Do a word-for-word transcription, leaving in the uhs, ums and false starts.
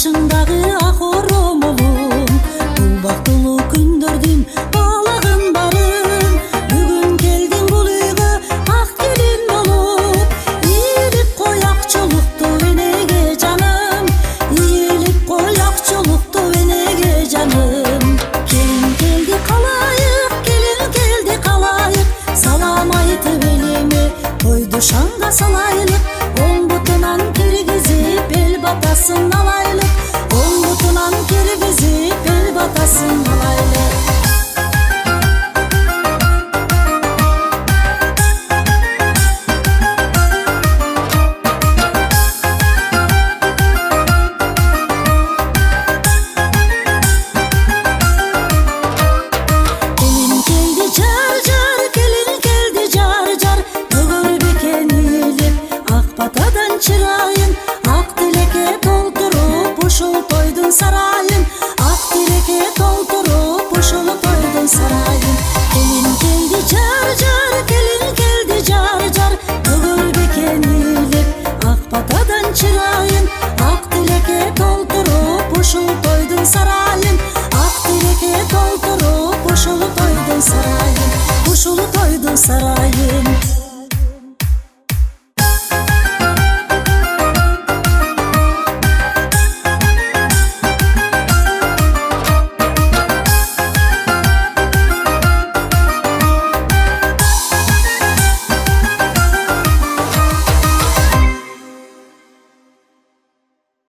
башыңдагы ак оромолуң, бул бактылуу күндөрдүн балагын барын. Бүгүн келдиң бул үйгө ак келин болуп, ийилип кой акчолукту энеге жаным, ийилип кой акчолукту энеге жаным. Келин келди калайык, келин келди калайык, салам айтып элиме тойду шаңга салайлык. Оң бутунан киргизип эл батасын алайлык, оң бутунан киргизип эл батасын алайлык. Келин келди жар жар, келин келди жар жар, төгөр бекен ийилип ак батадан чырайын, ак тилекке толтуруп ушул тойдун сарайын, ак тилекке толтуруп ушул тойдун сарайын. Келин келди жар жар, келин келди жар жар, төгөр бекен ийилип ак батадан чырайын, ак тилекке толтуруп ушул тойдун сарайын, ак тилекке толтуруп ушул тойдун сарайын, ушул тойдун сарайын.